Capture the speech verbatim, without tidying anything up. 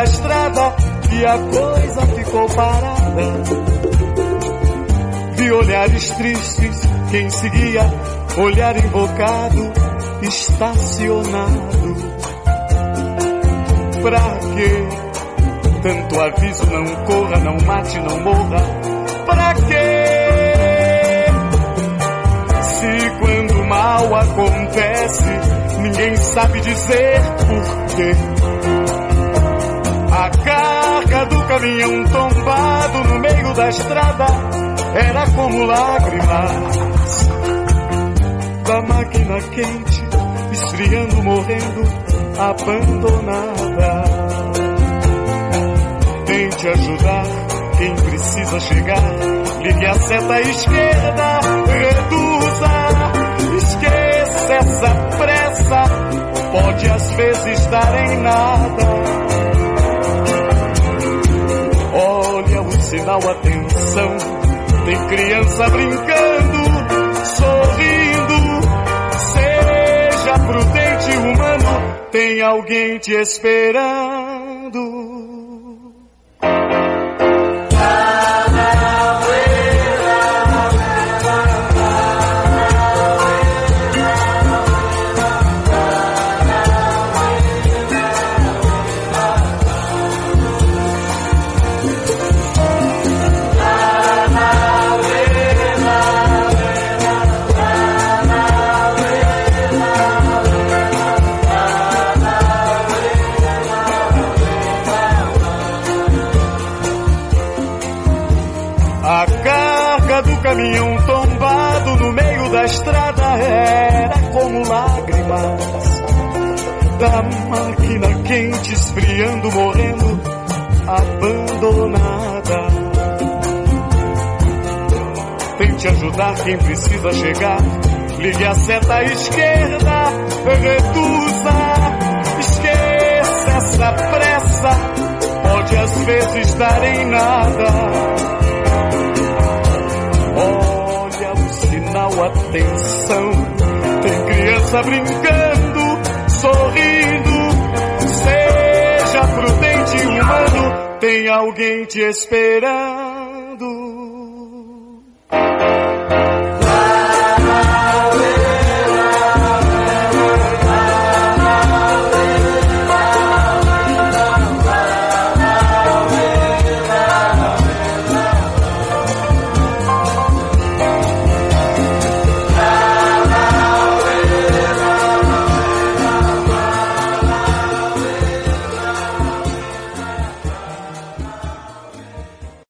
da estrada e a coisa ficou parada. Vi olhares tristes, quem seguia, olhar invocado, estacionado. Pra quê? Tanto aviso, não corra, não mate, não morra. Pra quê? Se quando o mal acontece, ninguém sabe dizer por quê. A carga do caminhão tombado no meio da estrada era como lágrimas da máquina quente, esfriando, morrendo, abandonada. Tente ajudar quem precisa chegar, ligue a seta à esquerda, reduza, esqueça essa pressa, pode às vezes dar em nada. Olha o sinal, atenção, tem criança brincando, sorrindo, seja prudente, humano, tem alguém te esperando. Caminhão tombado no meio da estrada era como lágrimas da máquina quente, esfriando, morrendo, abandonada. Tente ajudar quem precisa chegar, ligue a seta à esquerda, reduza, esqueça essa pressa, pode às vezes dar em nada. Olha o sinal, atenção, tem criança brincando, sorrindo, seja prudente, humano, tem alguém te esperando.